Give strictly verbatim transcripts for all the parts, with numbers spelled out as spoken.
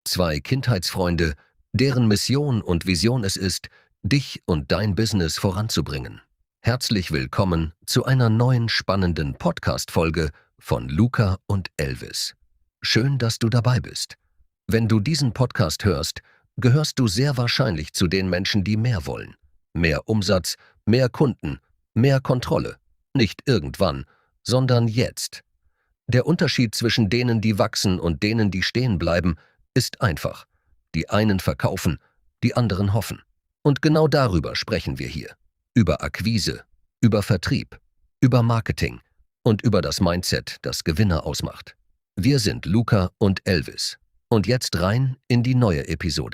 Zwei Kindheitsfreunde, deren Mission und Vision es ist, dich und dein Business voranzubringen. Herzlich willkommen zu einer neuen spannenden Podcast-Folge von Luca und Elvis. Schön, dass du dabei bist. Wenn du diesen Podcast hörst, gehörst du sehr wahrscheinlich zu den Menschen, die mehr wollen. Mehr Umsatz, mehr Kunden, mehr Kontrolle. Nicht irgendwann, sondern jetzt. Der Unterschied zwischen denen, die wachsen und denen, die stehen bleiben, ist einfach. Die einen verkaufen, die anderen hoffen. Und genau darüber sprechen wir hier. Über Akquise, über Vertrieb, über Marketing und über das Mindset, das Gewinner ausmacht. Wir sind Luca und Elvis. Und jetzt rein in die neue Episode.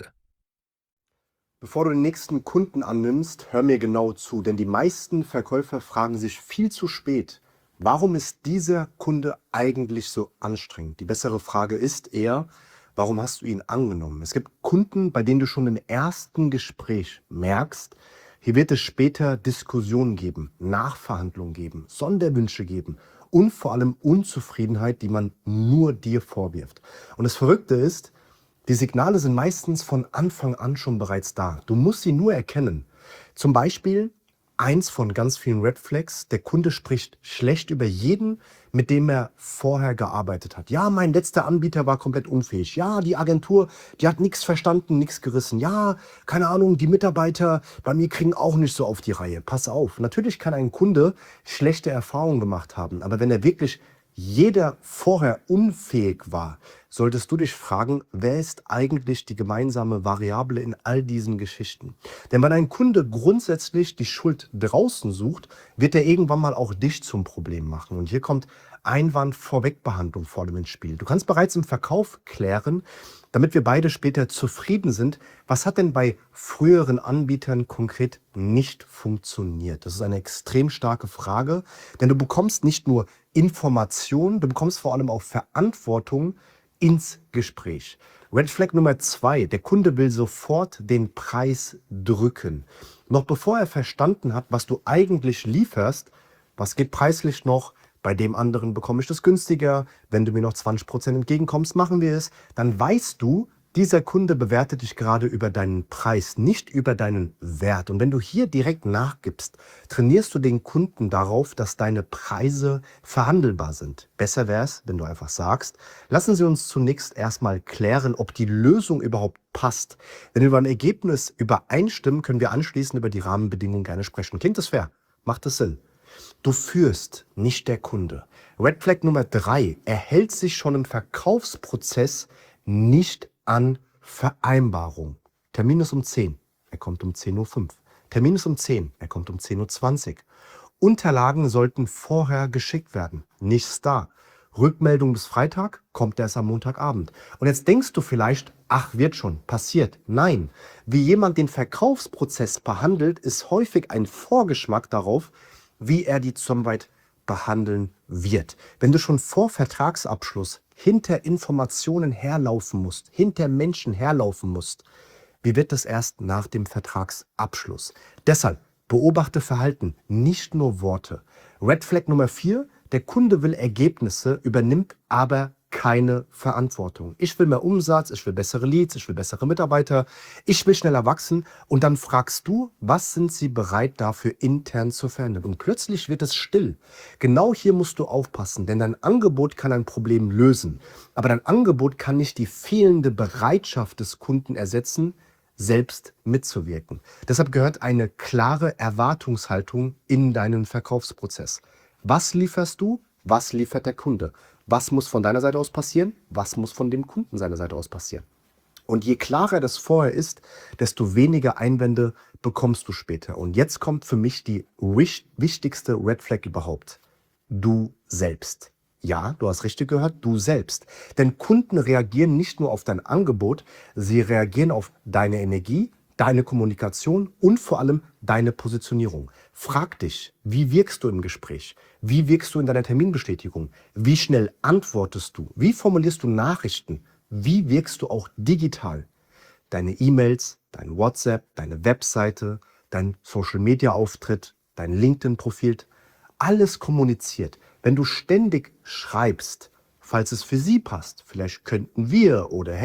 Bevor du den nächsten Kunden annimmst, hör mir genau zu, denn die meisten Verkäufer fragen sich viel zu spät, warum ist dieser Kunde eigentlich so anstrengend? Die bessere Frage ist eher, warum hast du ihn angenommen? Es gibt Kunden, bei denen du schon im ersten Gespräch merkst, hier wird es später Diskussionen geben, Nachverhandlungen geben, Sonderwünsche geben und vor allem Unzufriedenheit, die man nur dir vorwirft. Und das Verrückte ist, die Signale sind meistens von Anfang an schon bereits da. Du musst sie nur erkennen. Zum Beispiel eins von ganz vielen Red Flags: Der Kunde spricht schlecht über jeden, mit dem er vorher gearbeitet hat. Ja, mein letzter Anbieter war komplett unfähig. Ja, die Agentur, die hat nichts verstanden, nichts gerissen. Ja, keine Ahnung, die Mitarbeiter bei mir kriegen auch nicht so auf die Reihe. Pass auf, natürlich kann ein Kunde schlechte Erfahrungen gemacht haben, aber wenn er wirklich jeder vorher unfähig war, solltest du dich fragen, wer ist eigentlich die gemeinsame Variable in all diesen Geschichten? Denn wenn ein Kunde grundsätzlich die Schuld draußen sucht, wird er irgendwann mal auch dich zum Problem machen. Und hier kommt Einwand-Vorwegbehandlung vor allem ins Spiel. Du kannst bereits im Verkauf klären, damit wir beide später zufrieden sind, was hat denn bei früheren Anbietern konkret nicht funktioniert? Das ist eine extrem starke Frage, denn du bekommst nicht nur Informationen, du bekommst vor allem auch Verantwortung ins Gespräch. Red Flag Nummer zwei: Der Kunde will sofort den Preis drücken. Noch bevor er verstanden hat, was du eigentlich lieferst, was geht preislich noch, bei dem anderen bekomme ich das günstiger, wenn du mir noch zwanzig Prozent entgegenkommst, machen wir es, dann weißt du, dieser Kunde bewertet dich gerade über deinen Preis, nicht über deinen Wert. Und wenn du hier direkt nachgibst, trainierst du den Kunden darauf, dass deine Preise verhandelbar sind. Besser wäre es, wenn du einfach sagst, lassen Sie uns zunächst erstmal klären, ob die Lösung überhaupt passt. Wenn wir über ein Ergebnis übereinstimmen, können wir anschließend über die Rahmenbedingungen gerne sprechen. Klingt das fair? Macht das Sinn? Du führst, nicht der Kunde. Red Flag Nummer drei: Er hält sich schon im Verkaufsprozess nicht an Vereinbarung. Termin ist um zehn, er kommt um zehn Uhr fünf. Termin ist um zehn, er kommt um zehn Uhr zwanzig. Unterlagen sollten vorher geschickt werden. Nichts da. Rückmeldung bis Freitag, kommt erst am Montagabend. Und jetzt denkst du vielleicht, ach, wird schon, passiert. Nein, wie jemand den Verkaufsprozess behandelt, ist häufig ein Vorgeschmack darauf, wie er die Zusammenarbeit behandeln wird. Wenn du schon vor Vertragsabschluss hinter Informationen herlaufen musst, hinter Menschen herlaufen musst, wie wird das erst nach dem Vertragsabschluss? Deshalb beobachte Verhalten, nicht nur Worte. Red Flag Nummer vier: Der Kunde will Ergebnisse, übernimmt aber keine Verantwortung. Ich will mehr Umsatz, ich will bessere Leads, ich will bessere Mitarbeiter, ich will schneller wachsen, und dann fragst du, was sind sie bereit dafür intern zu verändern? Und plötzlich wird es still. Genau hier musst du aufpassen, denn dein Angebot kann ein Problem lösen, aber dein Angebot kann nicht die fehlende Bereitschaft des Kunden ersetzen, selbst mitzuwirken. Deshalb gehört eine klare Erwartungshaltung in deinen Verkaufsprozess. Was lieferst du? Was liefert der Kunde? Was muss von deiner Seite aus passieren? Was muss von dem Kunden seiner Seite aus passieren? Und je klarer das vorher ist, desto weniger Einwände bekommst du später. Und jetzt kommt für mich die wichtigste Red Flag überhaupt: Du selbst. Ja, du hast richtig gehört, du selbst. Denn Kunden reagieren nicht nur auf dein Angebot, sie reagieren auf deine Energie, deine Kommunikation und vor allem deine Positionierung. Frag dich, wie wirkst du im Gespräch? Wie wirkst du in deiner Terminbestätigung? Wie schnell antwortest du? Wie formulierst du Nachrichten? Wie wirkst du auch digital? Deine E-Mails, dein WhatsApp, deine Webseite, dein Social-Media-Auftritt, dein LinkedIn-Profil, alles kommuniziert. Wenn du ständig schreibst, falls es für sie passt, vielleicht könnten wir oder hey,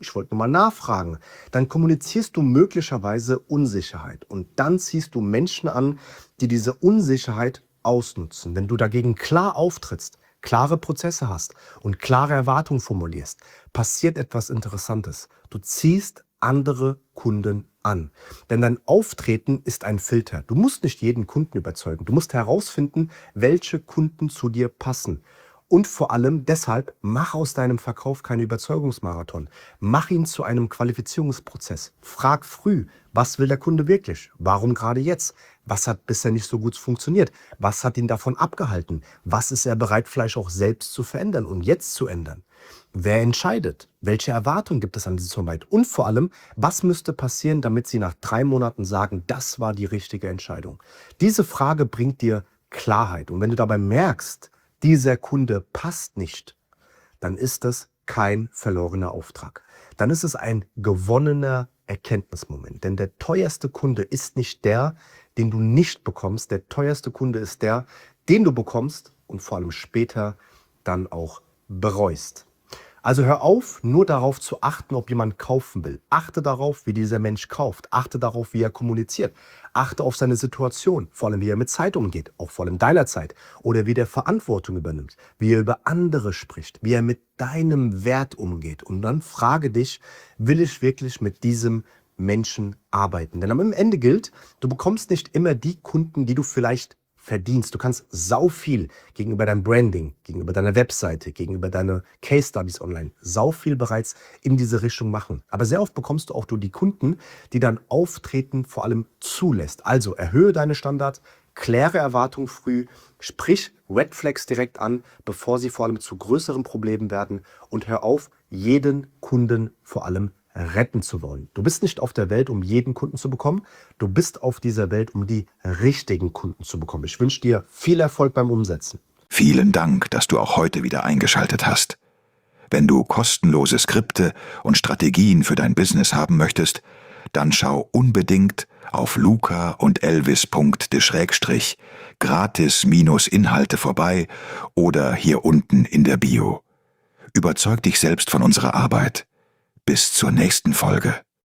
ich wollte nur mal nachfragen, dann kommunizierst du möglicherweise Unsicherheit. Und dann ziehst du Menschen an, die diese Unsicherheit ausnutzen. Wenn du dagegen klar auftrittst, klare Prozesse hast und klare Erwartungen formulierst, passiert etwas Interessantes. Du ziehst andere Kunden an. Denn dein Auftreten ist ein Filter. Du musst nicht jeden Kunden überzeugen. Du musst herausfinden, welche Kunden zu dir passen. Und vor allem deshalb, mach aus deinem Verkauf keinen Überzeugungsmarathon. Mach ihn zu einem Qualifizierungsprozess. Frag früh, was will der Kunde wirklich? Warum gerade jetzt? Was hat bisher nicht so gut funktioniert? Was hat ihn davon abgehalten? Was ist er bereit, vielleicht auch selbst zu verändern und jetzt zu ändern? Wer entscheidet? Welche Erwartungen gibt es an diese Zusammenarbeit? Und vor allem, was müsste passieren, damit Sie nach drei Monaten sagen, das war die richtige Entscheidung? Diese Frage bringt dir Klarheit. Und wenn du dabei merkst, dieser Kunde passt nicht, dann ist das kein verlorener Auftrag. Dann ist es ein gewonnener Erkenntnismoment. Denn der teuerste Kunde ist nicht der, den du nicht bekommst. Der teuerste Kunde ist der, den du bekommst und vor allem später dann auch bereust. Also hör auf, nur darauf zu achten, ob jemand kaufen will. Achte darauf, wie dieser Mensch kauft. Achte darauf, wie er kommuniziert. Achte auf seine Situation, vor allem wie er mit Zeit umgeht, auch vor allem deiner Zeit. Oder wie der Verantwortung übernimmt, wie er über andere spricht, wie er mit deinem Wert umgeht. Und dann frage dich, will ich wirklich mit diesem Menschen arbeiten? Denn am Ende gilt, du bekommst nicht immer die Kunden, die du vielleicht verdienst. Du kannst sau viel gegenüber deinem Branding, gegenüber deiner Webseite, gegenüber deiner Case Studies online, sau viel bereits in diese Richtung machen. Aber sehr oft bekommst du auch du die Kunden, die dann Auftreten vor allem zulässt. Also erhöhe deine Standards, kläre Erwartungen früh, sprich Red Flags direkt an, bevor sie vor allem zu größeren Problemen werden und hör auf, jeden Kunden vor allem retten zu wollen. Du bist nicht auf der Welt, um jeden Kunden zu bekommen. Du bist auf dieser Welt, um die richtigen Kunden zu bekommen. Ich wünsche dir viel Erfolg beim Umsetzen. Vielen Dank, dass du auch heute wieder eingeschaltet hast. Wenn du kostenlose Skripte und Strategien für dein Business haben möchtest, dann schau unbedingt auf luca und elvis punkt de schrägstrich gratis Inhalte vorbei oder hier unten in der Bio. Überzeug dich selbst von unserer Arbeit. Bis zur nächsten Folge.